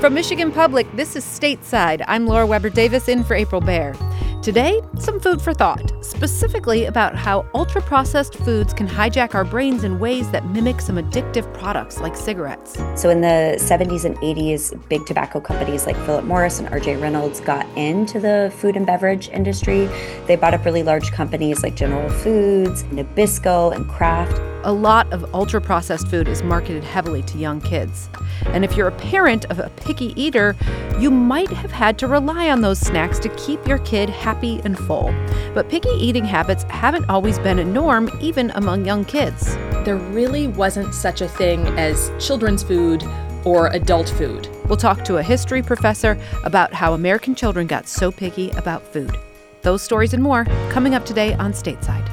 From Michigan Public, this is Stateside. I'm Laura Weber Davis in for April Baer. Today, some food for thought, specifically about how ultra-processed foods can hijack our brains in ways that mimic some addictive products like cigarettes. So in the 70s and 80s, big tobacco companies like Philip Morris and R.J. Reynolds got into the food and beverage industry. They bought up really large companies like General Foods, Nabisco, and Kraft. A lot of ultra-processed food is marketed heavily to young kids. And if you're a parent of a picky eater, you might have had to rely on those snacks to keep your kid happy and full. But picky eating habits haven't always been a norm, even among young kids. There really wasn't such a thing as children's food or adult food. We'll talk to a history professor about how American children got so picky about food. Those stories and more coming up today on Stateside.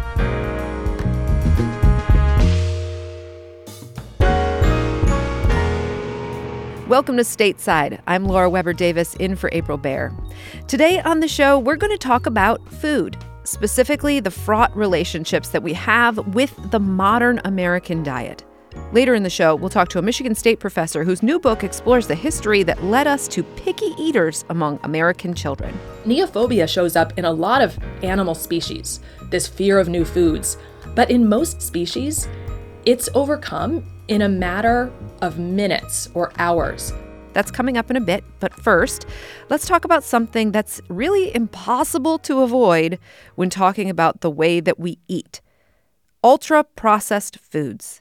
Welcome to Stateside. I'm Laura Weber Davis in for April Baer. Today on the show, we're going to talk about food, specifically the fraught relationships that we have with the modern American diet. Later in the show, we'll talk to a Michigan State professor whose new book explores the history that led us to picky eaters among American children. Neophobia shows up in a lot of animal species, this fear of new foods. But in most species, it's overcome in a matter of minutes or hours. That's coming up in a bit, but first, let's talk about something that's really impossible to avoid when talking about the way that we eat. Ultra-processed foods.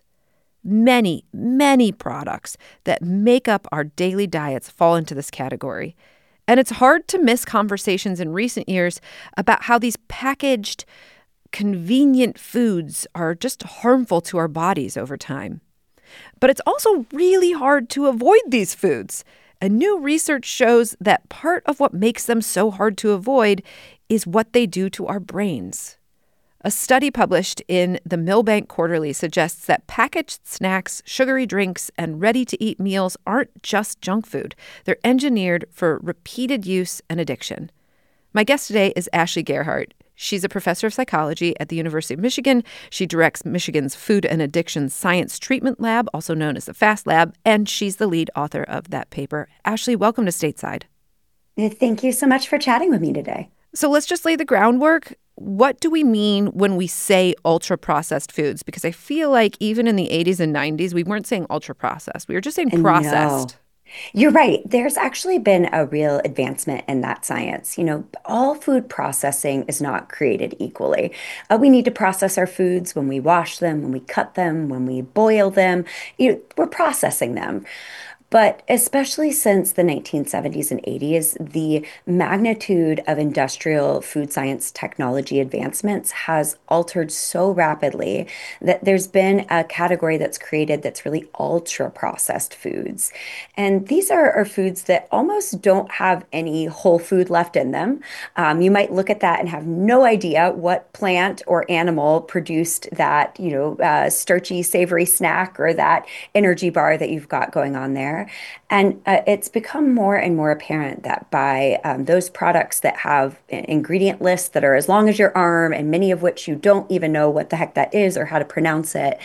Many, many products that make up our daily diets fall into this category. And it's hard to miss conversations in recent years about how these packaged, convenient foods are just harmful to our bodies over time. But it's also really hard to avoid these foods. And new research shows that part of what makes them so hard to avoid is what they do to our brains. A study published in the Milbank Quarterly suggests that packaged snacks, sugary drinks, and ready-to-eat meals aren't just junk food. They're engineered for repeated use and addiction. My guest today is Ashley Gerhardt. She's a professor of psychology at the University of Michigan. She directs Michigan's Food and Addiction Science Treatment Lab, also known as the FAST Lab, and she's the lead author of that paper. Ashley, welcome to Stateside. Thank you so much for chatting with me today. So let's just lay the groundwork. What do we mean when we say ultra-processed foods? Because I feel like even in the 80s and 90s, we weren't saying ultra-processed. We were just saying processed. No. You're right. There's actually been a real advancement in that science. All food processing is not created equally. We need to process our foods when we wash them, when we cut them, when we boil them. We're processing them. But especially since the 1970s and 80s, the magnitude of industrial food science technology advancements has altered so rapidly that there's been a category that's created that's really ultra-processed foods. And these are foods that almost don't have any whole food left in them. You might look at that and have no idea what plant or animal produced that, starchy, savory snack or that energy bar that you've got going on there. And it's become more and more apparent that by those products that have ingredient lists that are as long as your arm and many of which you don't even know what the heck that is or how to pronounce it,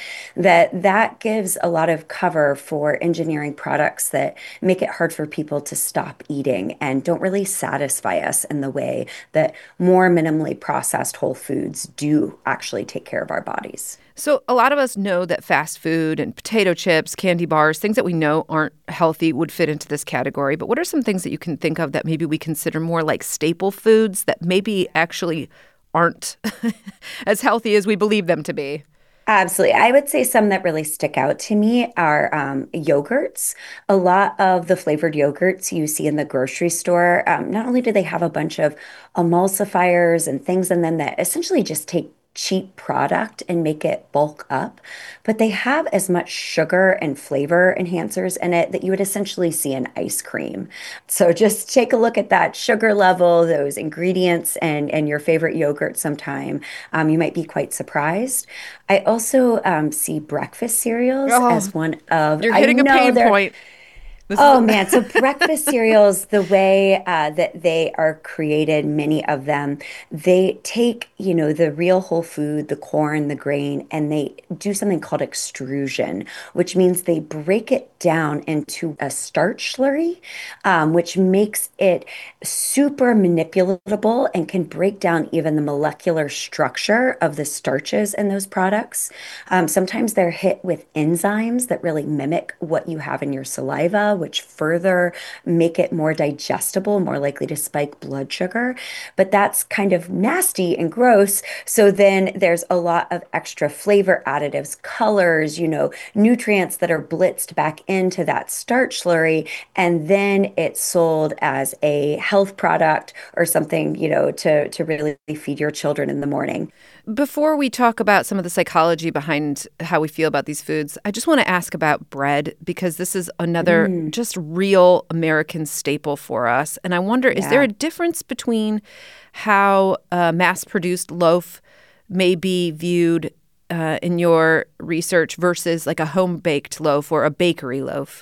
that gives a lot of cover for engineering products that make it hard for people to stop eating and don't really satisfy us in the way that more minimally processed whole foods do actually take care of our bodies. So a lot of us know that fast food and potato chips, candy bars, things that we know aren't healthy would fit into this category. But what are some things that you can think of that maybe we consider more like staple foods that maybe actually aren't as healthy as we believe them to be? Absolutely. I would say some that really stick out to me are yogurts. A lot of the flavored yogurts you see in the grocery store, not only do they have a bunch of emulsifiers and things in them that essentially just take cheap product and make it bulk up, but they have as much sugar and flavor enhancers in it that you would essentially see in ice cream. So just take a look at that sugar level, those ingredients, and your favorite yogurt sometime. You might be quite surprised. I also see breakfast cereals as one of... You're hitting a pain point. This is Oh man, so breakfast cereals, the way that they are created, many of them, they take, the real whole food, the corn, the grain, and they do something called extrusion, which means they break it down into a starch slurry, which makes it super manipulatable and can break down even the molecular structure of the starches in those products. Sometimes they're hit with enzymes that really mimic what you have in your saliva, which further make it more digestible, more likely to spike blood sugar. But that's kind of nasty and gross. So then there's a lot of extra flavor additives, colors, nutrients that are blitzed back into that starch slurry. And then it's sold as a health product or something, to really feed your children in the morning. Before we talk about some of the psychology behind how we feel about these foods, I just want to ask about bread because this is another Mm, just real American staple for us. And I wonder, is there yeah. a difference between how a mass-produced loaf may be viewed in your research versus like a home-baked loaf or a bakery loaf?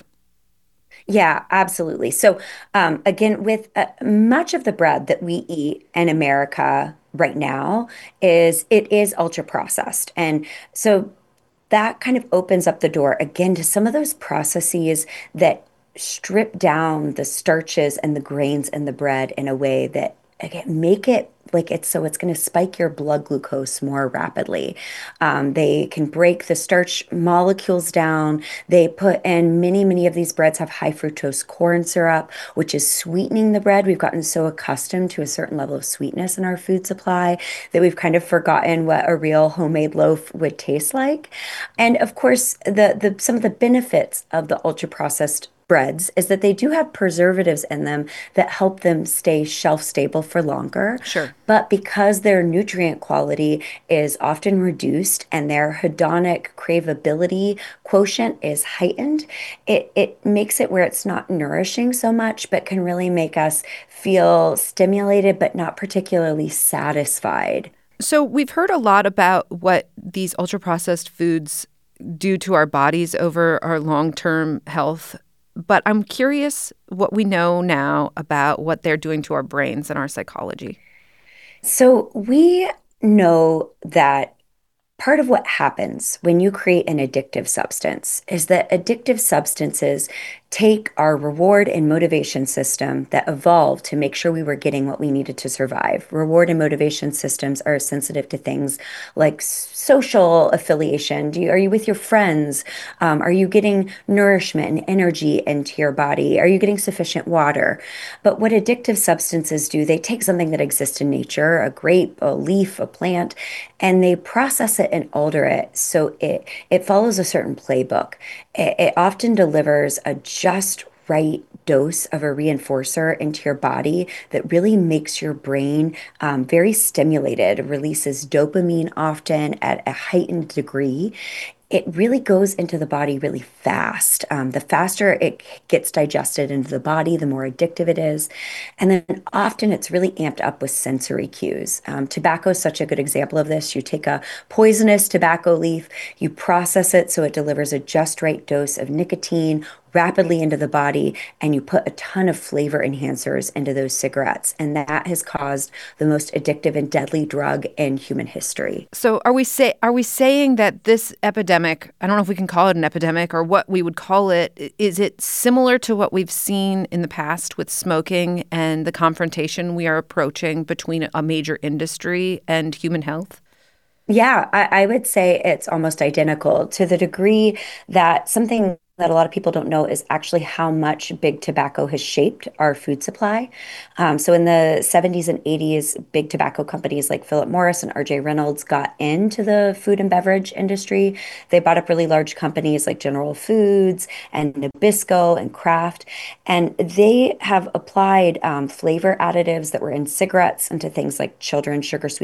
Yeah, absolutely. So, again, with much of the bread that we eat in America right now it is ultra processed, and so that kind of opens up the door again to some of those processes that strip down the starches and the grains in the bread in a way that again make it like it's going to spike your blood glucose more rapidly. They can break the starch molecules down. They put in many of these breads have high fructose corn syrup, which is sweetening the bread. We've gotten so accustomed to a certain level of sweetness in our food supply that we've kind of forgotten what a real homemade loaf would taste like. And of course, the some of the benefits of the ultra processed breads is that they do have preservatives in them that help them stay shelf stable for longer. Sure. But because their nutrient quality is often reduced and their hedonic craveability quotient is heightened, it makes it where it's not nourishing so much, but can really make us feel stimulated, but not particularly satisfied. So we've heard a lot about what these ultra-processed foods do to our bodies over our long-term health. But I'm curious what we know now about what they're doing to our brains and our psychology. So we know that part of what happens when you create an addictive substance is that addictive substances take our reward and motivation system that evolved to make sure we were getting what we needed to survive. Reward and motivation systems are sensitive to things like social affiliation. Are you with your friends? Are you getting nourishment and energy into your body? Are you getting sufficient water? But what addictive substances do, they take something that exists in nature, a grape, a leaf, a plant, and they process it and alter it so it follows a certain playbook. It often delivers a just right dose of a reinforcer into your body that really makes your brain very stimulated, releases dopamine often at a heightened degree. It really goes into the body really fast. The faster it gets digested into the body, the more addictive it is. And then often it's really amped up with sensory cues. Tobacco is such a good example of this. You take a poisonous tobacco leaf, you process it so it delivers a just right dose of nicotine rapidly into the body, and you put a ton of flavor enhancers into those cigarettes. And that has caused the most addictive and deadly drug in human history. So are we saying that this epidemic, I don't know if we can call it an epidemic or what we would call it, is it similar to what we've seen in the past with smoking and the confrontation we are approaching between a major industry and human health? Yeah, I would say it's almost identical to the degree that something that a lot of people don't know is actually how much big tobacco has shaped our food supply. So in the 70s and 80s, big tobacco companies like Philip Morris and RJ Reynolds got into the food and beverage industry. They bought up really large companies like General Foods and Nabisco and Kraft, and they have applied flavor additives that were in cigarettes into things like children's sugar sweetened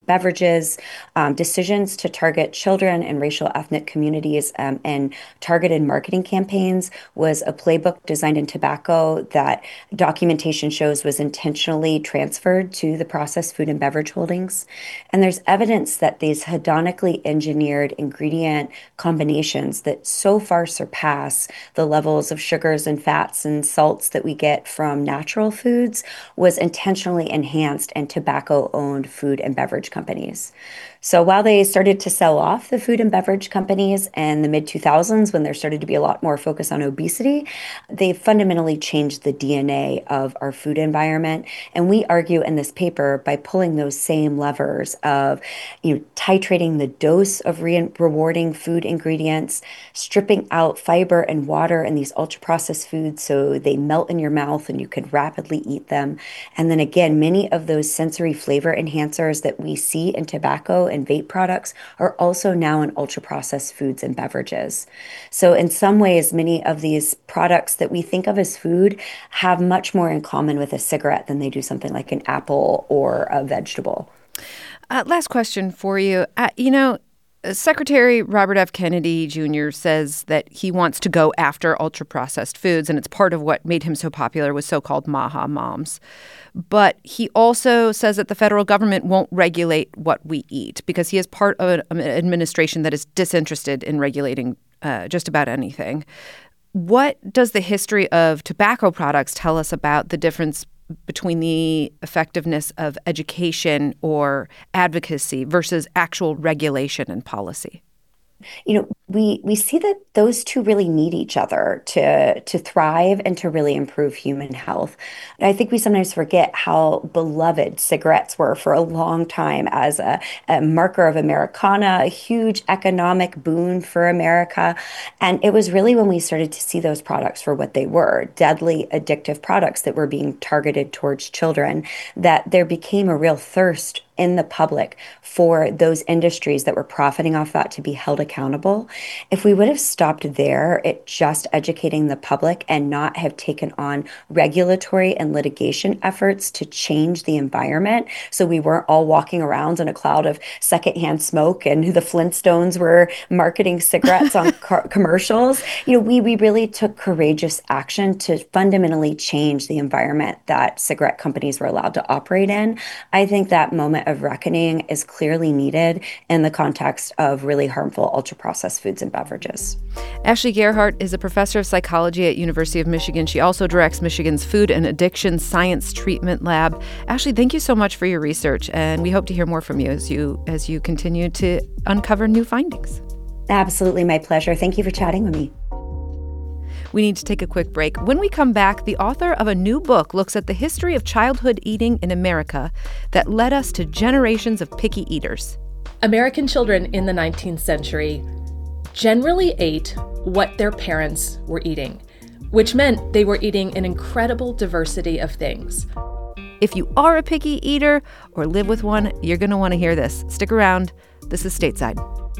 beverages, decisions to target children and racial ethnic communities, and targeted marketing campaigns was a playbook designed in tobacco that documentation shows was intentionally transferred to the processed food and beverage holdings. And there's evidence that these hedonically engineered ingredient combinations that so far surpass the levels of sugars and fats and salts that we get from natural foods was intentionally enhanced in tobacco-owned food and beverage companies. So while they started to sell off the food and beverage companies in the mid 2000s, when there started to be a lot more focus on obesity, they fundamentally changed the DNA of our food environment. And we argue in this paper by pulling those same levers of, titrating the dose of rewarding food ingredients, stripping out fiber and water in these ultra processed foods so they melt in your mouth and you could rapidly eat them. And then again, many of those sensory flavor enhancers that we see in tobacco and vape products are also now in ultra processed foods and beverages. So in some ways, many of these products that we think of as food have much more in common with a cigarette than they do something like an apple or a vegetable. Last question for you. Secretary Robert F. Kennedy Jr. says that he wants to go after ultra-processed foods, and it's part of what made him so popular with so-called MAHA moms. But he also says that the federal government won't regulate what we eat because he is part of an administration that is disinterested in regulating just about anything. What does the history of tobacco products tell us about the difference between the effectiveness of education or advocacy versus actual regulation and policy? We see that those two really need each other to thrive and to really improve human health. And I think we sometimes forget how beloved cigarettes were for a long time as a marker of Americana, a huge economic boon for America. And it was really when we started to see those products for what they were, deadly addictive products that were being targeted towards children, that there became a real thirst in the public for those industries that were profiting off that to be held accountable. If we would have stopped there at just educating the public and not have taken on regulatory and litigation efforts to change the environment so we weren't all walking around in a cloud of secondhand smoke and the Flintstones were marketing cigarettes on commercials, we really took courageous action to fundamentally change the environment that cigarette companies were allowed to operate in. I think that moment of reckoning is clearly needed in the context of really harmful ultra-processed foods and beverages. Ashley Gerhardt is a professor of psychology at University of Michigan. She also directs Michigan's Food and Addiction Science Treatment Lab. Ashley, thank you so much for your research, and we hope to hear more from you as you continue to uncover new findings. Absolutely, my pleasure. Thank you for chatting with me. We need to take a quick break. When we come back, the author of a new book looks at the history of childhood eating in America that led us to generations of picky eaters. American children in the 19th century generally ate what their parents were eating, which meant they were eating an incredible diversity of things. If you are a picky eater or live with one, you're going to want to hear this. Stick around. This is Stateside.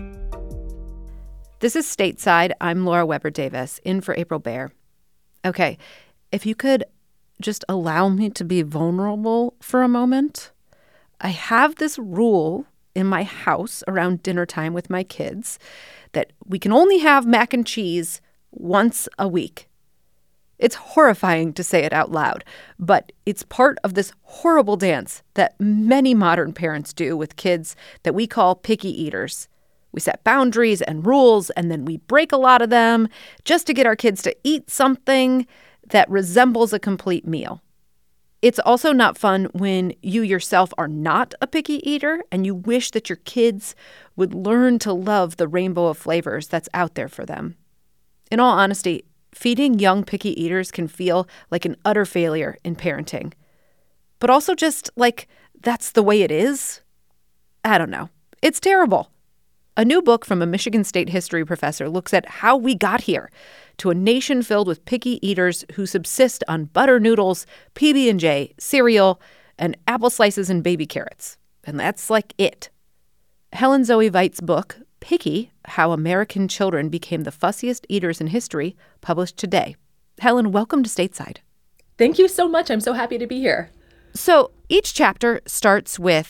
This is Stateside. I'm Laura Weber Davis, in for April Baer. Okay, if you could just allow me to be vulnerable for a moment. I have this rule in my house around dinner time with my kids that we can only have mac and cheese once a week. It's horrifying to say it out loud, but it's part of this horrible dance that many modern parents do with kids that we call picky eaters. We set boundaries and rules, and then we break a lot of them just to get our kids to eat something that resembles a complete meal. It's also not fun when you yourself are not a picky eater and you wish that your kids would learn to love the rainbow of flavors that's out there for them. In all honesty, feeding young picky eaters can feel like an utter failure in parenting. But also just like that's the way it is. I don't know. It's terrible. A new book from a Michigan State history professor looks at how we got here, to a nation filled with picky eaters who subsist on butter noodles, PB&J, cereal, and apple slices and baby carrots. And that's like it. Helen Zoe Veit's book, Picky: How American Children Became the Fussiest Eaters in History, published today. Helen, welcome to Stateside. Thank you so much. I'm so happy to be here. So each chapter starts with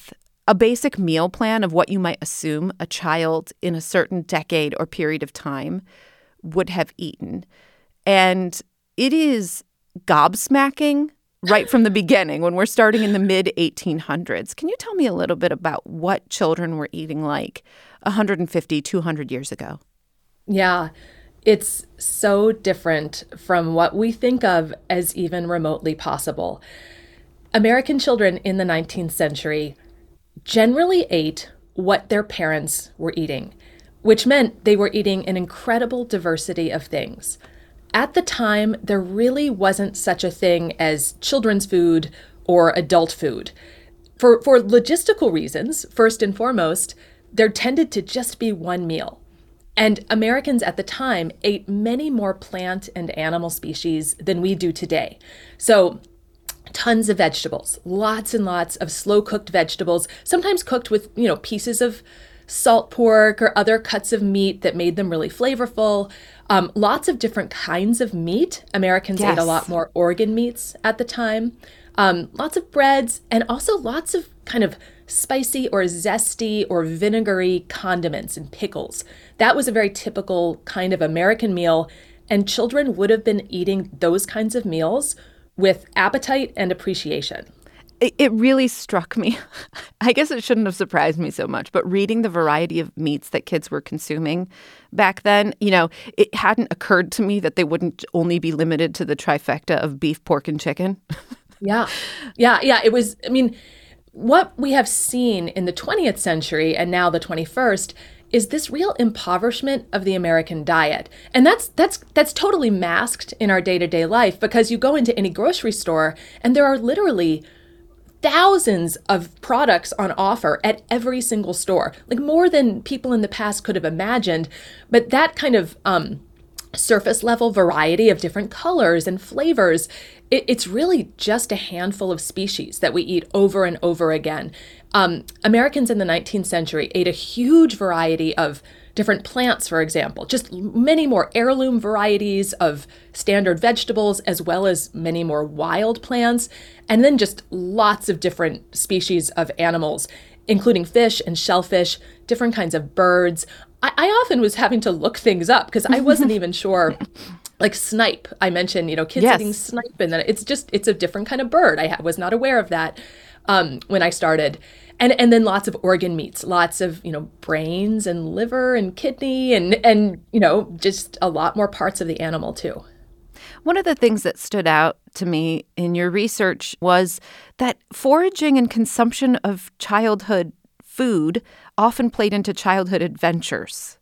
a basic meal plan of what you might assume a child in a certain decade or period of time would have eaten. And it is gobsmacking right from the beginning when we're starting in the mid-1800s. Can you tell me a little bit about what children were eating like 150, 200 years ago? Yeah, it's so different from what we think of as even remotely possible. American children in the 19th century generally ate what their parents were eating, which meant they were eating an incredible diversity of things. At the time, there really wasn't such a thing as children's food or adult food. For logistical reasons, first and foremost, there tended to just be one meal. And Americans at the time ate many more plant and animal species than we do today. So tons of vegetables, lots and lots of slow-cooked vegetables, sometimes cooked with, pieces of salt pork or other cuts of meat that made them really flavorful. Lots of different kinds of meat. Americans ate a lot more organ meats at the time. Lots of breads, and also lots of kind of spicy or zesty or vinegary condiments and pickles. That was a very typical kind of American meal, and children would have been eating those kinds of meals with appetite and appreciation. It really struck me. I guess it shouldn't have surprised me so much, but reading the variety of meats that kids were consuming back then, it hadn't occurred to me that they wouldn't only be limited to the trifecta of beef, pork, and chicken. Yeah. It was, what we have seen in the 20th century and now the 21st is this real impoverishment of the American diet. And that's totally masked in our day-to-day life, because you go into any grocery store and there are literally thousands of products on offer at every single store, like more than people in the past could have imagined. But that kind of surface level variety of different colors and flavors, it's really just a handful of species that we eat over and over again. Americans in the 19th century ate a huge variety of different plants, for example, just many more heirloom varieties of standard vegetables, as well as many more wild plants, and then just lots of different species of animals, including fish and shellfish, different kinds of birds. I often was having to look things up because I wasn't even sure. Like snipe, I mentioned, kids eating snipe, and then it's a different kind of bird. I was not aware of that when I started. And then lots of organ meats, lots of, brains and liver and kidney and just a lot more parts of the animal too. One of the things that stood out to me in your research was that foraging and consumption of childhood food often played into childhood adventures.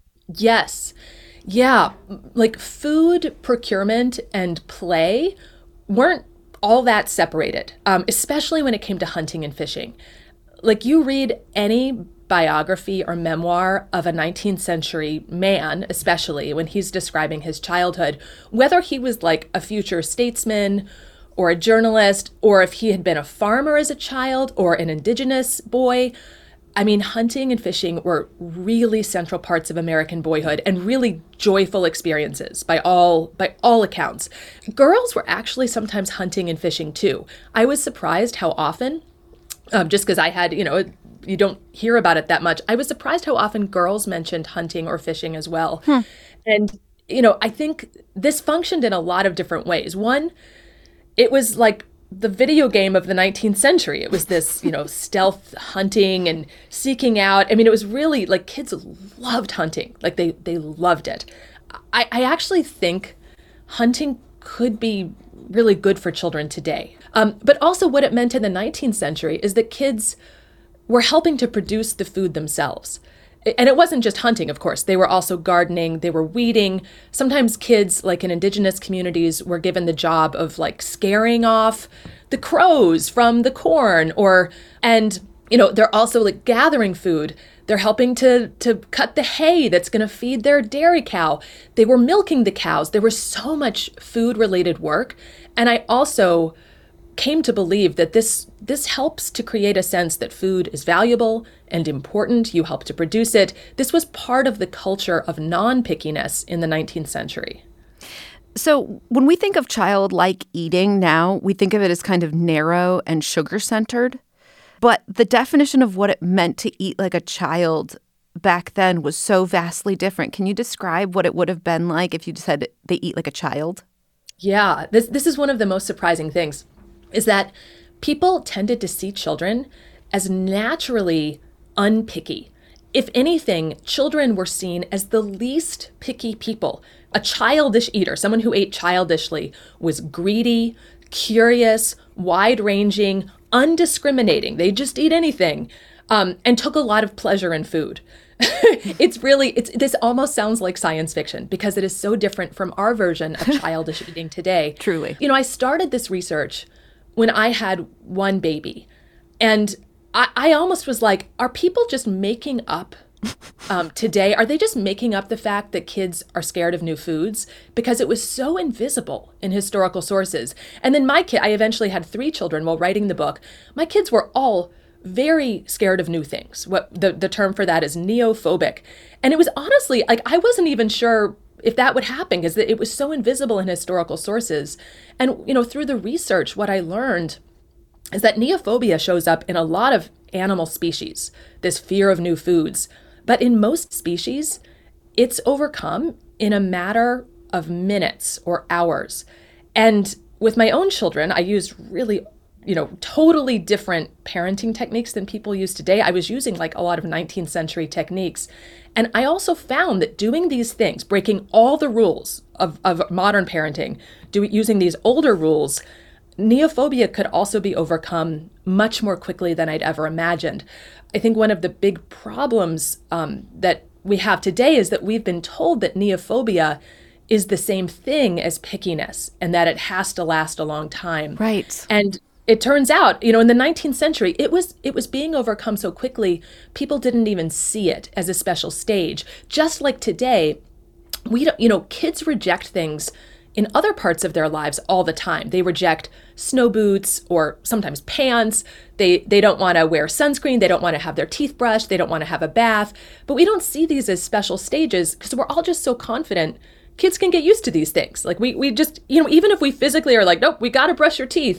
Yes. Yeah. Like food procurement and play weren't all that separated, especially when it came to hunting and fishing. Like you read any biography or memoir of a 19th century man, especially when he's describing his childhood, whether he was like a future statesman or a journalist, or if he had been a farmer as a child or an indigenous boy, hunting and fishing were really central parts of American boyhood and really joyful experiences by all accounts. Girls were actually sometimes hunting and fishing too. I was surprised how often, just because I had, you don't hear about it that much. I was surprised how often girls mentioned hunting or fishing as well. And, I think this functioned in a lot of different ways. One, it was like the video game of the 19th century. It was this, stealth hunting and seeking out. It was really like kids loved hunting. Like they loved it. I actually think hunting could be really good for children today. But also what it meant in the 19th century is that kids were helping to produce the food themselves. And it wasn't just hunting, of course. They were also gardening, they were weeding. Sometimes kids, like in indigenous communities, were given the job of like scaring off the crows from the corn, they're also like gathering food. They're helping to cut the hay that's going to feed their dairy cow. They were milking the cows. There was so much food-related work. And I also came to believe that this helps to create a sense that food is valuable and important. You help to produce it. This was part of the culture of non-pickiness in the 19th century. So when we think of childlike eating now, we think of it as kind of narrow and sugar-centered. But the definition of what it meant to eat like a child back then was so vastly different. Can you describe what it would have been like if you said they eat like a child? Yeah, this is one of the most surprising things, is that people tended to see children as naturally unpicky. If anything, children were seen as the least picky people. A childish eater, someone who ate childishly, was greedy, curious, wide-ranging, undiscriminating. They just eat anything, and took a lot of pleasure in food. This almost sounds like science fiction because it is so different from our version of childish eating today. Truly. I started this research when I had one baby, and I almost was like, are people just making up today? Are they just making up the fact that kids are scared of new foods? Because it was so invisible in historical sources. And then I eventually had 3 children while writing the book. My kids were all very scared of new things. What the term for that is neophobic. And it was honestly, like, I wasn't even sure if that would happen because it was so invisible in historical sources. And, through the research, what I learned is that neophobia shows up in a lot of animal species, this fear of new foods. But in most species, it's overcome in a matter of minutes or hours. And with my own children, I used really totally different parenting techniques than people use today. I was using like a lot of 19th century techniques. And I also found that doing these things, breaking all the rules of modern parenting, using these older rules, neophobia could also be overcome much more quickly than I'd ever imagined. I think one of the big problems that we have today is that we've been told that neophobia is the same thing as pickiness and that it has to last a long time. Right. And it turns out, in the 19th century, it was being overcome so quickly, people didn't even see it as a special stage. Just like today, kids reject things in other parts of their lives all the time. They reject snow boots or sometimes pants. They don't want to wear sunscreen. They don't want to have their teeth brushed. They don't want to have a bath. But we don't see these as special stages because we're all just so confident kids can get used to these things. Like we just, even if we physically are like, nope, we got to brush your teeth.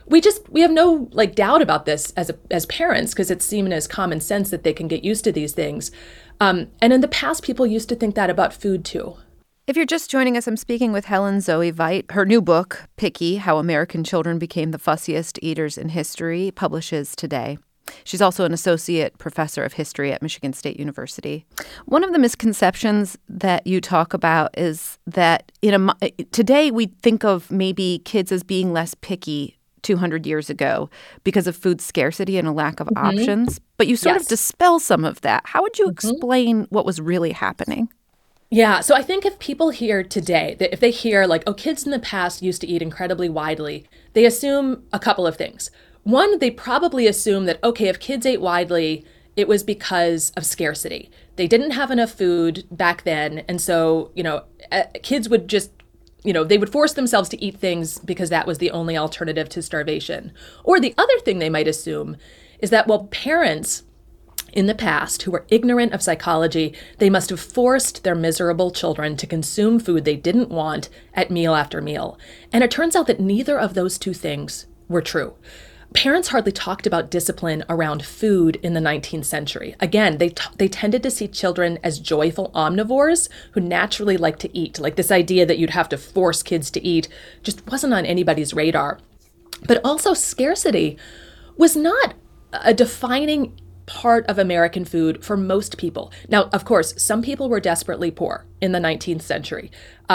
We have no doubt about this as parents because it's seen as common sense that they can get used to these things. And in the past, people used to think that about food too. If you're just joining us, I'm speaking with Helen Zoe Veit. Her new book, Picky: How American Children Became the Fussiest Eaters in History, publishes today. She's also an associate professor of history at Michigan State University. One of the misconceptions that you talk about is that today we think of maybe kids as being less picky 200 years ago because of food scarcity and a lack of options. But you sort of dispel some of that. How would you explain what was really happening? Yeah, so I think if people hear today, that if they hear kids in the past used to eat incredibly widely, they assume a couple of things. One, they probably assume that, okay, if kids ate widely, it was because of scarcity. They didn't have enough food back then. And so, kids would just, they would force themselves to eat things because that was the only alternative to starvation. Or the other thing they might assume is that, parents in the past who were ignorant of psychology, they must have forced their miserable children to consume food they didn't want at meal after meal. And it turns out that neither of those two things were true. Parents hardly talked about discipline around food in the 19th century. Again, they tended to see children as joyful omnivores who naturally like to eat. Like this idea that you'd have to force kids to eat just wasn't on anybody's radar. But also scarcity was not a defining part of American food for most people. Now, of course, some people were desperately poor in the 19th century.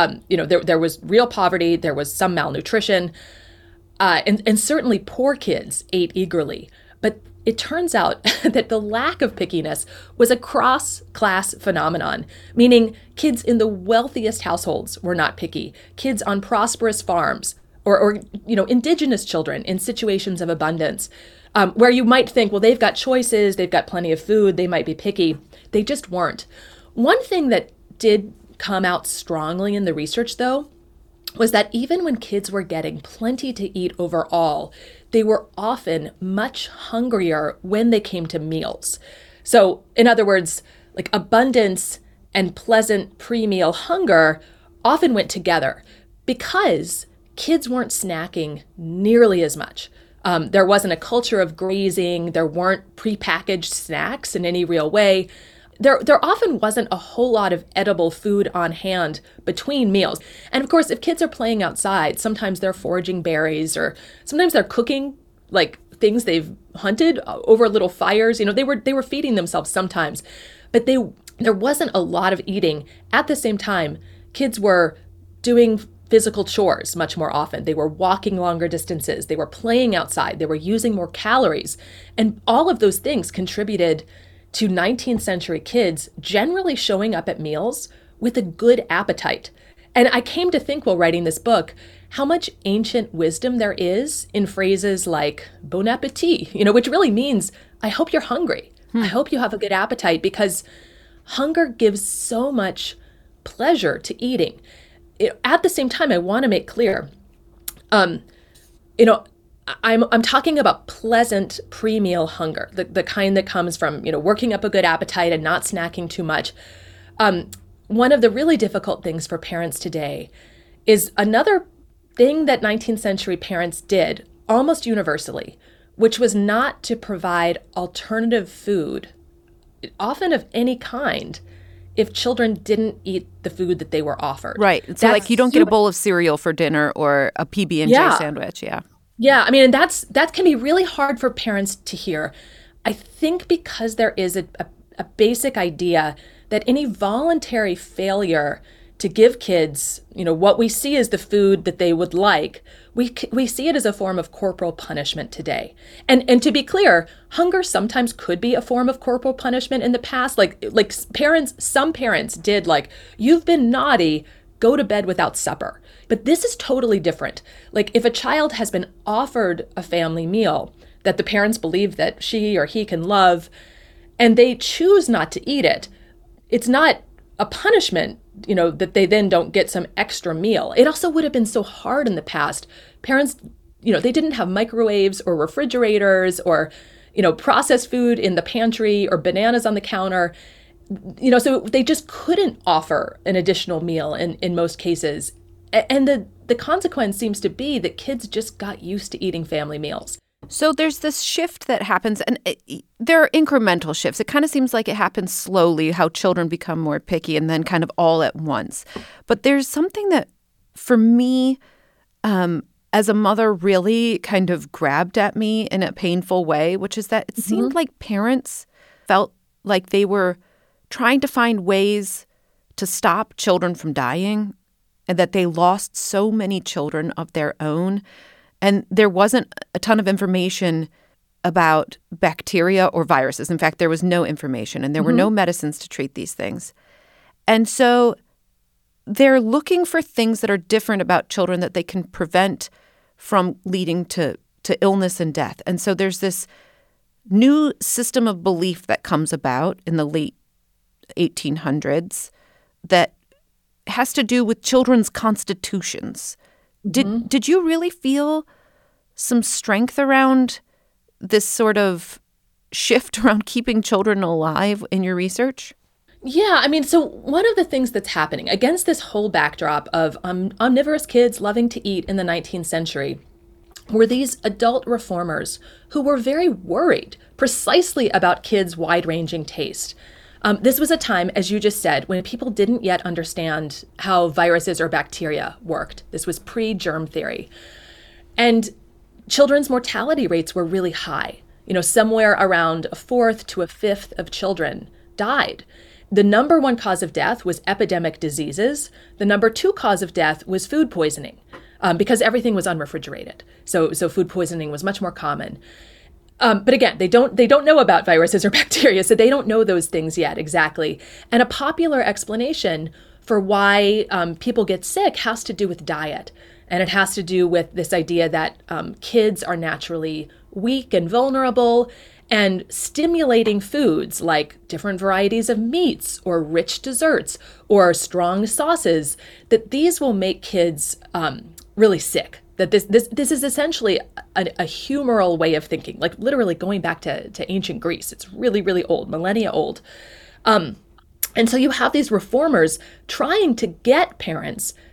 There was real poverty, there was some malnutrition, and certainly poor kids ate eagerly. But it turns out that the lack of pickiness was a cross-class phenomenon, meaning kids in the wealthiest households were not picky. Kids on prosperous farms or indigenous children in situations of abundance, where you might think, well, they've got choices, they've got plenty of food, they might be picky. They just weren't. One thing that did come out strongly in the research, though, was that even when kids were getting plenty to eat overall, they were often much hungrier when they came to meals. So, in other words, abundance and pleasant pre-meal hunger often went together because kids weren't snacking nearly as much. There wasn't a culture of grazing. There weren't prepackaged snacks in any real way. There often wasn't a whole lot of edible food on hand between meals. And of course, if kids are playing outside, sometimes they're foraging berries, or sometimes they're cooking like things they've hunted over little fires. They were feeding themselves sometimes, but there wasn't a lot of eating. At the same time, kids were doing physical chores much more often. They were walking longer distances. They were playing outside. They were using more calories. And all of those things contributed to 19th century kids generally showing up at meals with a good appetite. And I came to think while writing this book how much ancient wisdom there is in phrases like bon appetit, which really means, I hope you're hungry. I hope you have a good appetite, because hunger gives so much pleasure to eating. At the same time, I want to make clear, I'm talking about pleasant pre-meal hunger, the kind that comes from, working up a good appetite and not snacking too much. One of the really difficult things for parents today is another thing that 19th century parents did almost universally, which was not to provide alternative food, often of any kind, if children didn't eat the food that they were offered. Right. So like you don't get a bowl of cereal for dinner or a PB&J sandwich. Yeah. Yeah. I mean, and that can be really hard for parents to hear. I think because there is a basic idea that any voluntary failure to give kids, what we see as the food that they would like, we see it as a form of corporal punishment today. And to be clear, hunger sometimes could be a form of corporal punishment in the past. Like some parents did, like, you've been naughty, go to bed without supper. But this is totally different. Like, if a child has been offered a family meal that the parents believe that she or he can love, and they choose not to eat it, it's not a punishment, that they then don't get some extra meal. It also would have been so hard in the past. Parents, they didn't have microwaves or refrigerators or, processed food in the pantry or bananas on the counter. So they just couldn't offer an additional meal in most cases. And the consequence seems to be that kids just got used to eating family meals. So there's this shift that happens, and there are incremental shifts. It kind of seems like it happens slowly, how children become more picky and then kind of all at once. But there's something that, for me, as a mother, really kind of grabbed at me in a painful way, which is that it seemed like parents felt like they were trying to find ways to stop children from dying, and that they lost so many children of their own. And there wasn't a ton of information about bacteria or viruses. In fact, there was no information, and there were no medicines to treat these things. And so they're looking for things that are different about children that they can prevent from leading to illness and death. And so there's this new system of belief that comes about in the late 1800s that has to do with children's constitutions. Did you really feel some strength around this sort of shift around keeping children alive in your research? Yeah, I mean, so one of the things that's happening against this whole backdrop of omnivorous kids loving to eat in the 19th century were these adult reformers who were very worried precisely about kids' wide-ranging taste. This was a time, as you just said, when people didn't yet understand how viruses or bacteria worked. This was pre-germ theory. And children's mortality rates were really high. Somewhere around a fourth to a fifth of children died. The number one cause of death was epidemic diseases. The number two cause of death was food poisoning, because everything was unrefrigerated. So food poisoning was much more common. But again, they don't know about viruses or bacteria, so they don't know those things yet exactly. And a popular explanation for why people get sick has to do with diet. And it has to do with this idea that kids are naturally weak and vulnerable, and stimulating foods like different varieties of meats or rich desserts or strong sauces, that these will make kids really sick. That this is essentially a humoral way of thinking, like literally going back to ancient Greece. It's really, really old, millennia old. And so you have these reformers trying to get parents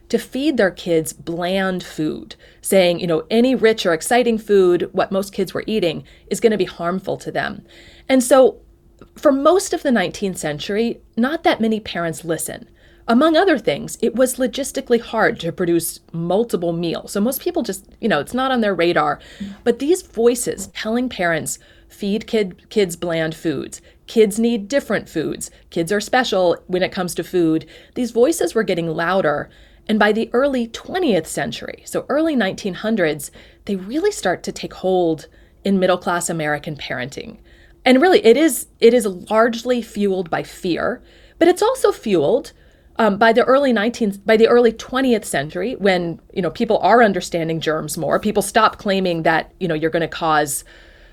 to feed their kids bland food, saying, any rich or exciting food, what most kids were eating, is going to be harmful to them. And so for most of the 19th century, not that many parents listen. Among other things, it was logistically hard to produce multiple meals. So most people just, it's not on their radar. But these voices telling parents, feed kids bland foods. Kids need different foods. Kids are special when it comes to food. These voices were getting louder. And by the early 20th century, so early 1900s, they really start to take hold in middle-class American parenting. And really, it is largely fueled by fear, but it's also fueled by the early 20th century, when people are understanding germs more. People stop claiming that you're going to cause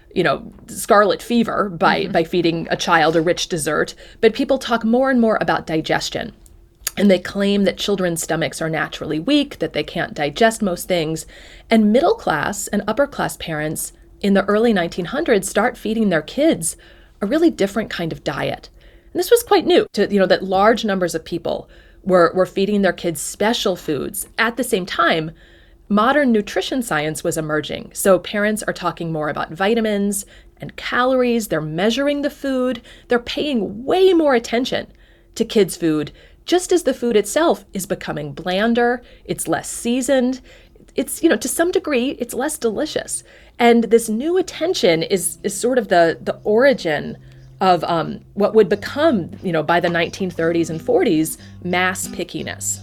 scarlet fever by feeding a child a rich dessert, but people talk more and more about digestion. And they claim that children's stomachs are naturally weak, that they can't digest most things. And middle class and upper class parents in the early 1900s start feeding their kids a really different kind of diet. And this was quite new to, that large numbers of people were feeding their kids special foods. At the same time, modern nutrition science was emerging. So parents are talking more about vitamins and calories. They're measuring the food. They're paying way more attention to kids' food, just as the food itself is becoming blander. It's less seasoned. It's, to some degree, it's less delicious. And this new attention is sort of the origin of what would become, by the 1930s and 40s, mass pickiness.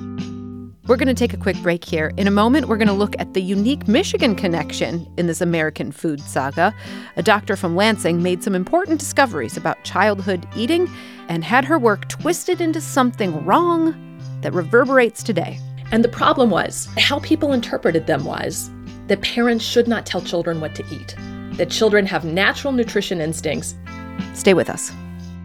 We're going to take a quick break here. In a moment, we're going to look at the unique Michigan connection in this American food saga. A doctor from Lansing made some important discoveries about childhood eating and had her work twisted into something wrong that reverberates today. And the problem was, how people interpreted them was that parents should not tell children what to eat, that children have natural nutrition instincts. Stay with us.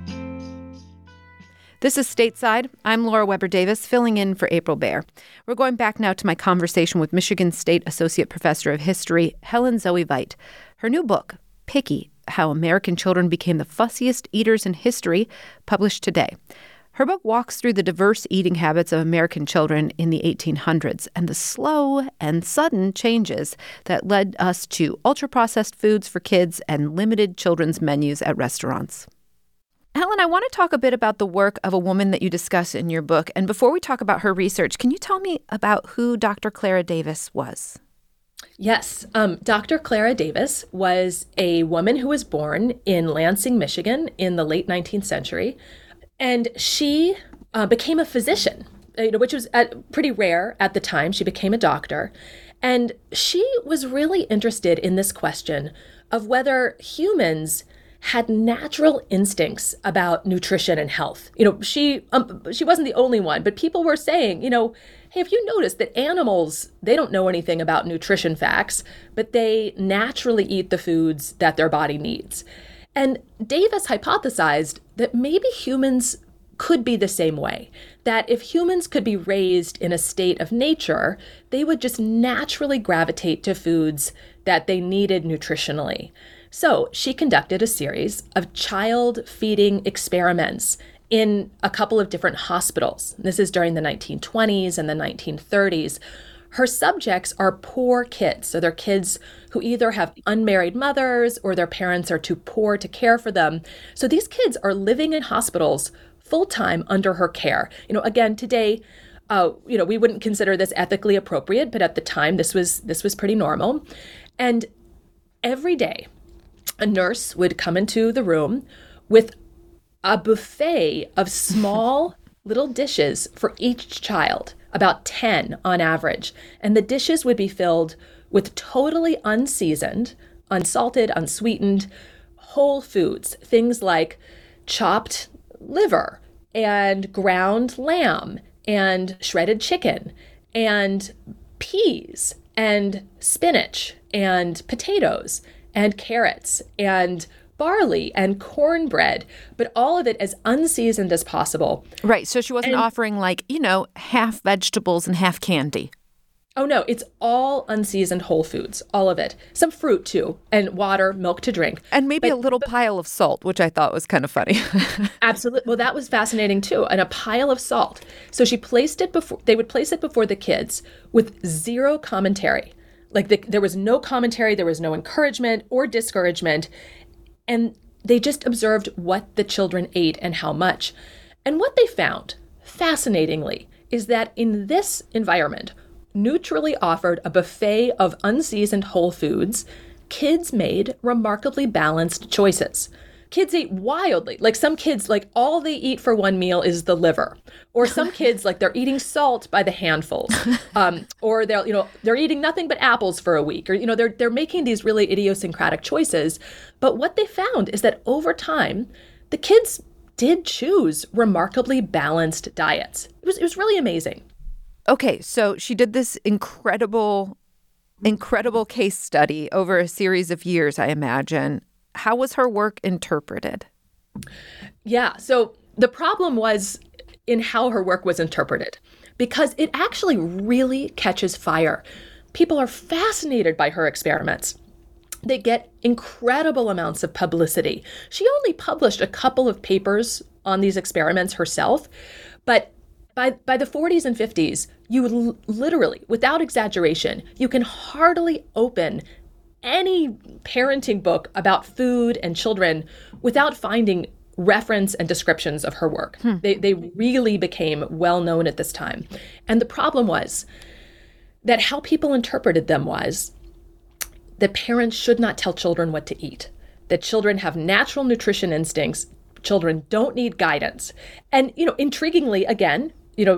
This is Stateside. I'm Laura Weber Davis, filling in for April Baer. We're going back now to my conversation with Michigan State Associate Professor of History, Helen Zoe Veit. Her new book, Picky: How American Children Became the Fussiest Eaters in History, published today. Her book walks through the diverse eating habits of American children in the 1800s and the slow and sudden changes that led us to ultra-processed foods for kids and limited children's menus at restaurants. Helen, I want to talk a bit about the work of a woman that you discuss in your book. And before we talk about her research, can you tell me about who Dr. Clara Davis was? Yes. Dr. Clara Davis was a woman who was born in Lansing, Michigan in the late 19th century. And she became a physician, which was pretty rare at the time. She became a doctor. And she was really interested in this question of whether humans had natural instincts about nutrition and health. She wasn't the only one, but people were saying, hey, have you noticed that animals, they don't know anything about nutrition facts, but they naturally eat the foods that their body needs. And Davis hypothesized that maybe humans could be the same way, that if humans could be raised in a state of nature, they would just naturally gravitate to foods that they needed nutritionally. So she conducted a series of child feeding experiments in a couple of different hospitals. This is during the 1920s and the 1930s. Her subjects are poor kids. So they're kids who either have unmarried mothers or their parents are too poor to care for them. So these kids are living in hospitals full-time under her care. Again, today, we wouldn't consider this ethically appropriate, but at the time, this was pretty normal. And every day, a nurse would come into the room with a buffet of small little dishes for each child, about 10 on average. And the dishes would be filled with totally unseasoned, unsalted, unsweetened, whole foods, things like chopped liver and ground lamb and shredded chicken and peas and spinach and potatoes and carrots and barley and cornbread, but all of it as unseasoned as possible. Right. So she wasn't offering half vegetables and half candy. Oh no, it's all unseasoned whole foods, all of it. Some fruit too, and water, milk to drink. And maybe But a little pile of salt, which I thought was kind of funny. absolutely, well, that was fascinating too, and a pile of salt. So she placed it before, they would place it before the kids with zero commentary. Like there was no commentary, there was no encouragement or discouragement. And they just observed what the children ate and how much. And what they found, fascinatingly, is that in this environment, neutrally offered a buffet of unseasoned whole foods, kids made remarkably balanced choices. Kids ate wildly. Like some kids, like all they eat for one meal is the liver. Or some kids, like they're eating salt by the handfuls. Or they're eating nothing but apples for a week. Or, they're making these really idiosyncratic choices. But what they found is that over time, the kids did choose remarkably balanced diets. It was really amazing. Okay, so she did this incredible case study over a series of years, I imagine. How was her work interpreted? Yeah, so the problem was in how her work was interpreted, because it actually really catches fire. People are fascinated by her experiments. They get incredible amounts of publicity. She only published a couple of papers on these experiments herself, but by the 40s and 50s, you would literally, without exaggeration, you can hardly open any parenting book about food and children without finding reference and descriptions of her work. They really became well known at this time. And the problem was that how people interpreted them was that parents should not tell children what to eat, that children have natural nutrition instincts, children don't need guidance. And, intriguingly, again,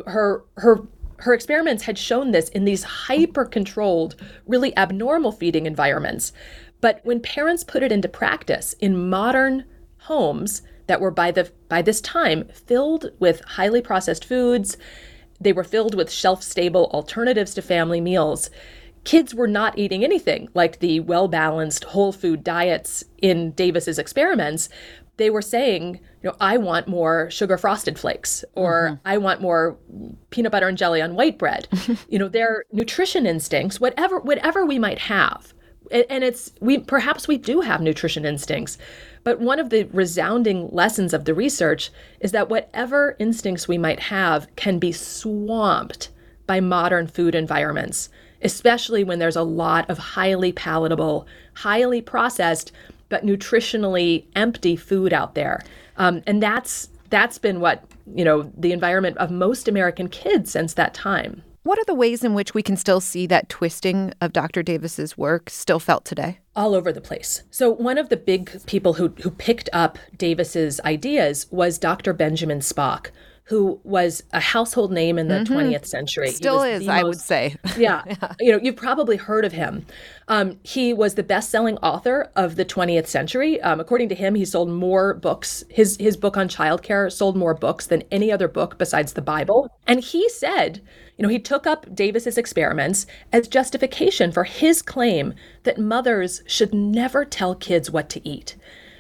her experiments had shown this in these hyper-controlled, really abnormal feeding environments. But when parents put it into practice in modern homes that were by this time filled with highly processed foods, they were filled with shelf-stable alternatives to family meals, kids were not eating anything like the well-balanced whole food diets in Davis's experiments. They were saying, I want more sugar frosted flakes, or I want more peanut butter and jelly on white bread. Their nutrition instincts, whatever we might have. And perhaps we do have nutrition instincts, but one of the resounding lessons of the research is that whatever instincts we might have can be swamped by modern food environments, especially when there's a lot of highly palatable, highly processed, but nutritionally empty food out there. And that's been what, the environment of most American kids since that time. What are the ways in which we can still see that twisting of Dr. Davis's work still felt today? All over the place. So one of the big people who picked up Davis's ideas was Dr. Benjamin Spock, who was a household name in the 20th century. Still is, I would say. Yeah. You've probably heard of him. He was the best-selling author of the 20th century. According to him, he sold more books. His book on childcare sold more books than any other book besides the Bible. And he said, he took up Davis's experiments as justification for his claim that mothers should never tell kids what to eat.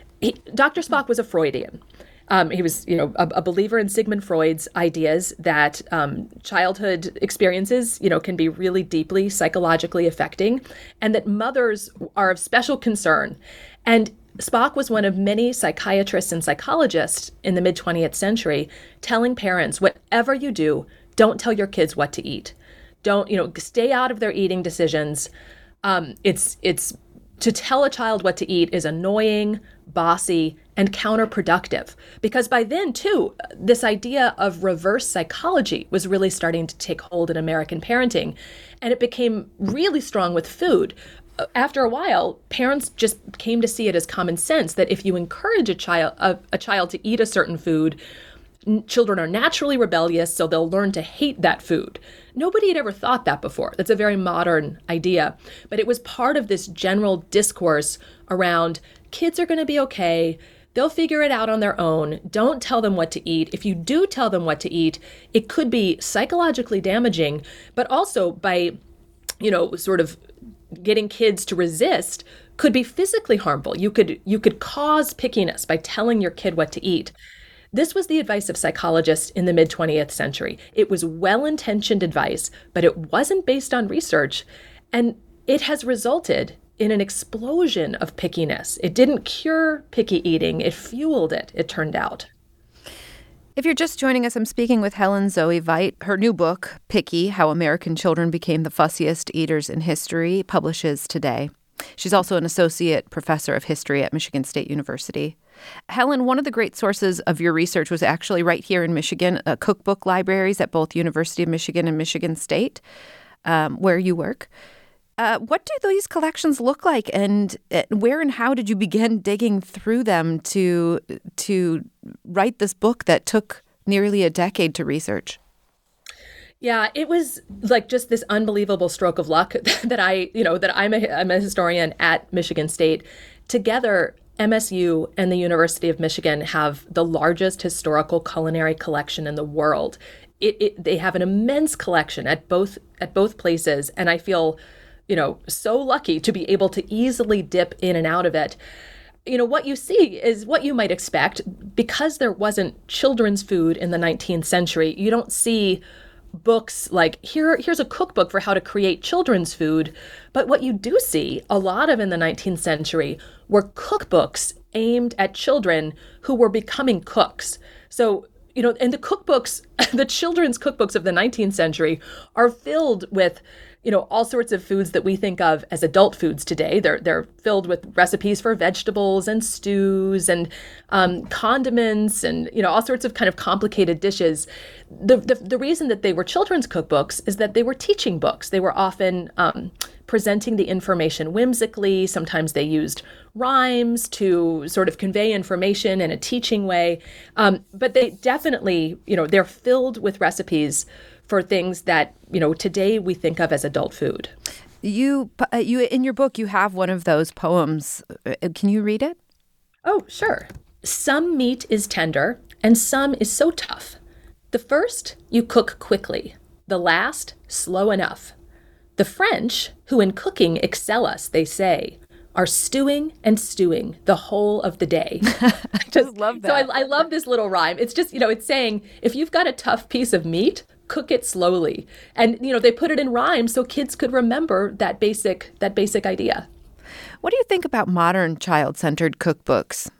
Dr. Spock was a Freudian. He was, a believer in Sigmund Freud's ideas that childhood experiences, can be really deeply psychologically affecting, and that mothers are of special concern. And Spock was one of many psychiatrists and psychologists in the mid-20th century telling parents, whatever you do, don't tell your kids what to eat. Don't, stay out of their eating decisions. It's to tell a child what to eat is annoying, bossy, and counterproductive. Because by then, too, this idea of reverse psychology was really starting to take hold in American parenting. And it became really strong with food. After a while, parents just came to see it as common sense that if you encourage a child to eat a certain food, children are naturally rebellious, so they'll learn to hate that food. Nobody had ever thought that before. That's a very modern idea. But it was part of this general discourse around kids are going to be okay. They'll figure it out on their own. Don't tell them what to eat. If you do tell them what to eat, it could be psychologically damaging, but also by, sort of getting kids to resist could be physically harmful. You could cause pickiness by telling your kid what to eat. This was the advice of psychologists in the mid 20th century. It was well-intentioned advice, but it wasn't based on research. And it has resulted in an explosion of pickiness. It didn't cure picky eating, it fueled it, it turned out. If you're just joining us, I'm speaking with Helen Zoe Veit. Her new book, Picky: How American Children Became the Fussiest Eaters in History, publishes today. She's also an associate professor of history at Michigan State University. Helen, one of the great sources of your research was actually right here in Michigan, cookbook libraries at both University of Michigan and Michigan State, where you work. What do these collections look like, and where and how did you begin digging through them to write this book that took nearly a decade to research? Yeah, it was like just this unbelievable stroke of luck that I'm a historian at Michigan State. Together, MSU and the University of Michigan have the largest historical culinary collection in the world. They have an immense collection at both places, and I feel so lucky to be able to easily dip in and out of it. What you see is what you might expect. Because there wasn't children's food in the 19th century, you don't see books like, here's a cookbook for how to create children's food. But what you do see a lot of in the 19th century were cookbooks aimed at children who were becoming cooks. So, and the cookbooks, the children's cookbooks of the 19th century are filled with all sorts of foods that we think of as adult foods today. They're filled with recipes for vegetables and stews and condiments and all sorts of kind of complicated dishes. The reason that they were children's cookbooks is that they were teaching books. They were often presenting the information whimsically. Sometimes they used rhymes to sort of convey information in a teaching way. But they definitely, they're filled with recipes for things that, today we think of as adult food. You in your book, you have one of those poems. Can you read it? Oh, sure. Some meat is tender and some is so tough. The first you cook quickly, the last slow enough. The French, who in cooking excel us, they say, are stewing and stewing the whole of the day. I just love that. So I love this little rhyme. It's just, it's saying, if you've got a tough piece of meat, cook it slowly. And, they put it in rhyme so kids could remember that basic idea. What do you think about modern child-centered cookbooks?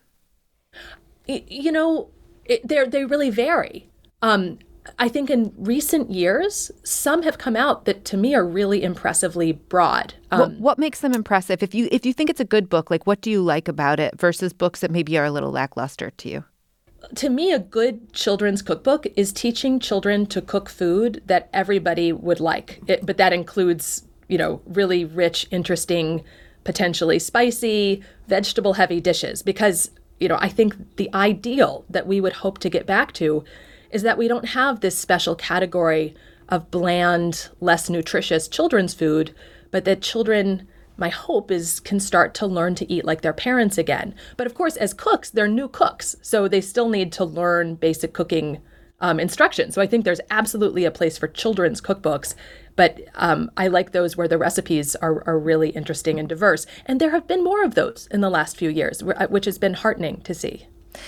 They really vary. I think in recent years, some have come out that to me are really impressively broad. What makes them impressive? If you think it's a good book, like what do you like about it versus books that maybe are a little lackluster to you? To me, a good children's cookbook is teaching children to cook food that everybody would like. But that includes, really rich, interesting, potentially spicy, vegetable-heavy dishes. Because, I think the ideal that we would hope to get back to is that we don't have this special category of bland, less nutritious children's food, but that children, my hope is, can start to learn to eat like their parents again. But of course, as cooks, they're new cooks, so they still need to learn basic cooking instructions. So I think there's absolutely a place for children's cookbooks, but I like those where the recipes are really interesting and diverse. And there have been more of those in the last few years, which has been heartening to see.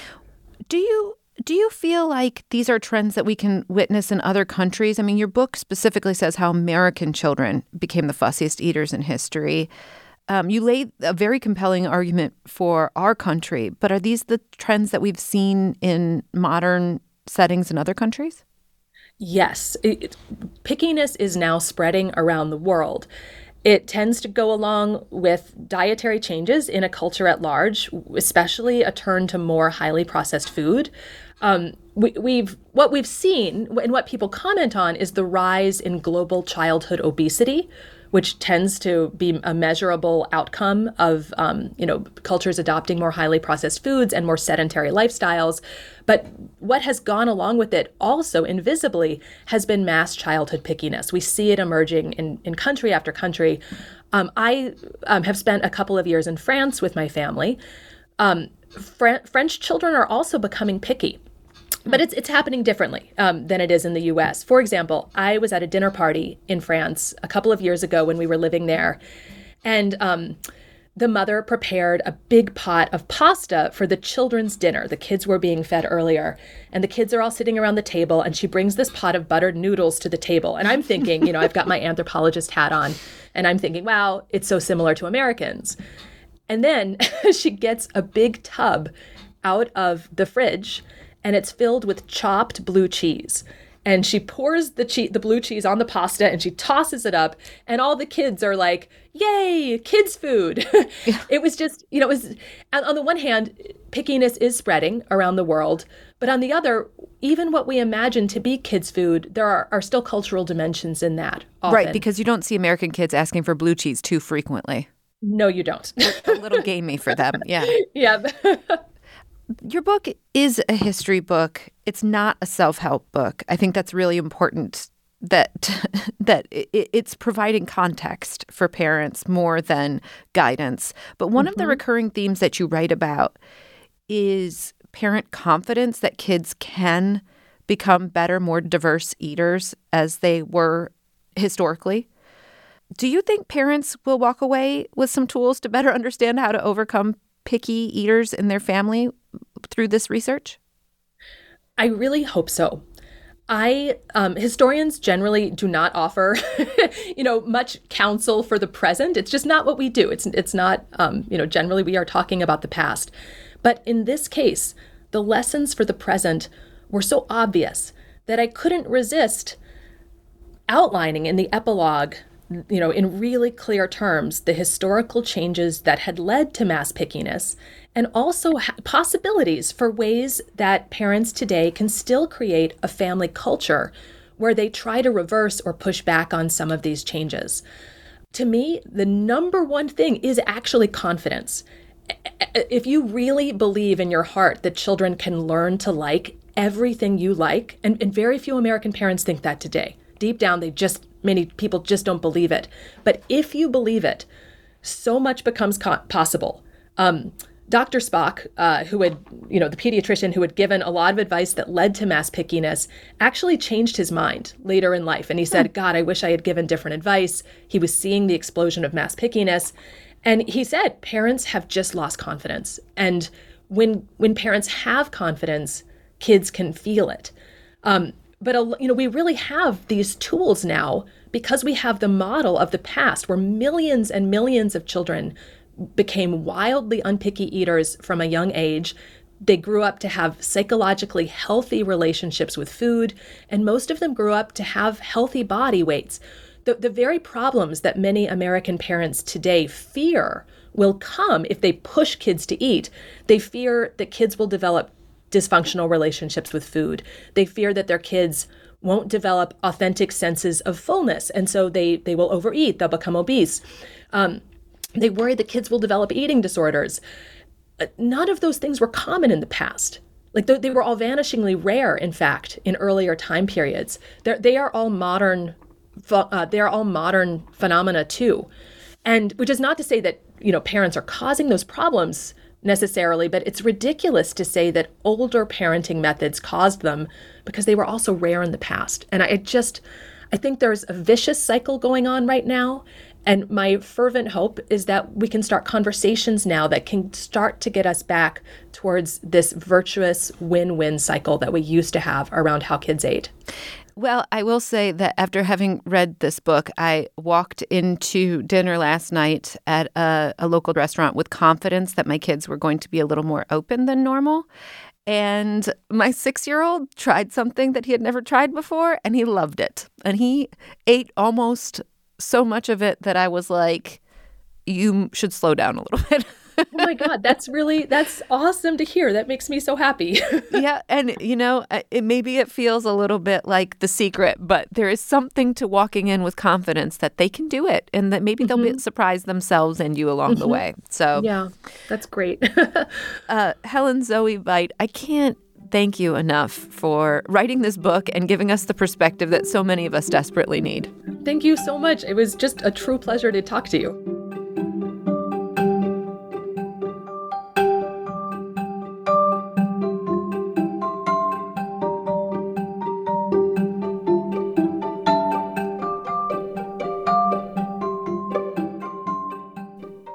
Do you feel like these are trends that we can witness in other countries? I mean, your book specifically says how American children became the fussiest eaters in history. You laid a very compelling argument for our country, but are these the trends that we've seen in modern settings in other countries? Yes. Pickiness is now spreading around the world. It tends to go along with dietary changes in a culture at large, especially a turn to more highly processed food. What we've seen and what people comment on is the rise in global childhood obesity, which tends to be a measurable outcome of cultures adopting more highly processed foods and more sedentary lifestyles. But what has gone along with it also invisibly has been mass childhood pickiness. We see it emerging in country after country. I have spent a couple of years in France with my family. French children are also becoming picky. But it's happening differently than it is in the U.S. For example, I was at a dinner party in France a couple of years ago when we were living there. And the mother prepared a big pot of pasta for the children's dinner. The kids were being fed earlier, and the kids are all sitting around the table, and she brings this pot of buttered noodles to the table. And I'm thinking, I've got my anthropologist hat on, and I'm thinking, wow, it's so similar to Americans. And then she gets a big tub out of the fridge, and it's filled with chopped blue cheese. And she pours the blue cheese on the pasta, and she tosses it up, and all the kids are like, yay, kids' food. It was just, it was, on the one hand, pickiness is spreading around the world, but on the other, even what we imagine to be kids' food, there are still cultural dimensions in that often. Right, because you don't see American kids asking for blue cheese too frequently. No, you don't. A little gamey for them, yeah. Yeah. Your book is a history book. It's not a self-help book. I think that's really important that it's providing context for parents more than guidance. But one of the recurring themes that you write about is parent confidence that kids can become better, more diverse eaters as they were historically. Do you think parents will walk away with some tools to better understand how to overcome picky eaters in their family through this research? I really hope so. Historians generally do not offer, much counsel for the present. It's just not what we do. It's not, generally we are talking about the past. But in this case, the lessons for the present were so obvious that I couldn't resist outlining in the epilogue, in really clear terms, the historical changes that had led to mass pickiness, and also possibilities for ways that parents today can still create a family culture where they try to reverse or push back on some of these changes. To me, the number one thing is actually confidence. If you really believe in your heart that children can learn to like everything you like, and very few American parents think that today. Deep down, many people just don't believe it. But if you believe it, so much becomes possible. Dr. Spock, who had, the pediatrician who had given a lot of advice that led to mass pickiness, actually changed his mind later in life. And he said, God, I wish I had given different advice. He was seeing the explosion of mass pickiness. And he said, parents have just lost confidence. And when parents have confidence, kids can feel it. But we really have these tools now because we have the model of the past where millions and millions of children became wildly unpicky eaters from a young age. They grew up to have psychologically healthy relationships with food, and most of them grew up to have healthy body weights. The very problems that many American parents today fear will come if they push kids to eat. They fear that kids will develop dysfunctional relationships with food. They fear that their kids won't develop authentic senses of fullness, and so they will overeat, they'll become obese. They worry that kids will develop eating disorders. None of those things were common in the past. They were all vanishingly rare, in fact, in earlier time periods. They are all modern phenomena too. And which is not to say that, parents are causing those problems necessarily, but it's ridiculous to say that older parenting methods caused them because they were also rare in the past. And I think there's a vicious cycle going on right now. And my fervent hope is that we can start conversations now that can start to get us back towards this virtuous win-win cycle that we used to have around how kids ate. Well, I will say that after having read this book, I walked into dinner last night at a local restaurant with confidence that my kids were going to be a little more open than normal. And my 6-year-old tried something that he had never tried before, and he loved it. And he ate almost so much of it that I was like, you should slow down a little bit. Oh my God, that's awesome to hear. That makes me so happy. Yeah. And, maybe it feels a little bit like The Secret, but there is something to walking in with confidence that they can do it and that maybe they'll surprise themselves and you along the way. So, yeah, that's great. Helen Zoe Veit, I can't thank you enough for writing this book and giving us the perspective that so many of us desperately need. Thank you so much. It was just a true pleasure to talk to you.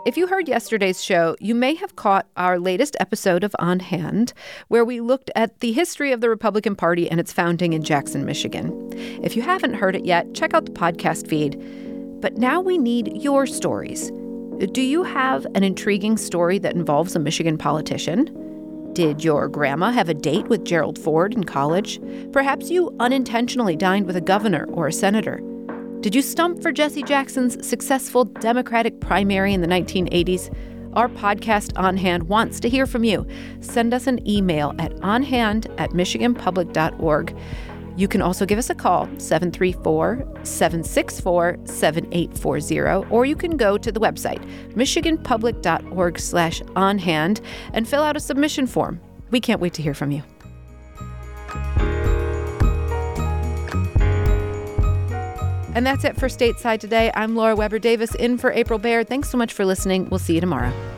If you heard yesterday's show, you may have caught our latest episode of On Hand, where we looked at the history of the Republican Party and its founding in Jackson, Michigan. If you haven't heard it yet, check out the podcast feed. But now we need your stories. Do you have an intriguing story that involves a Michigan politician? Did your grandma have a date with Gerald Ford in college? Perhaps you unintentionally dined with a governor or a senator. Did you stump for Jesse Jackson's successful Democratic primary in the 1980s? Our podcast On Hand wants to hear from you. Send us an email at onhand@michiganpublic.org. You can also give us a call, 734-764-7840, or you can go to the website, michiganpublic.org/onhand, and fill out a submission form. We can't wait to hear from you. And that's it for Stateside today. I'm Laura Weber Davis in for April Baird. Thanks so much for listening. We'll see you tomorrow.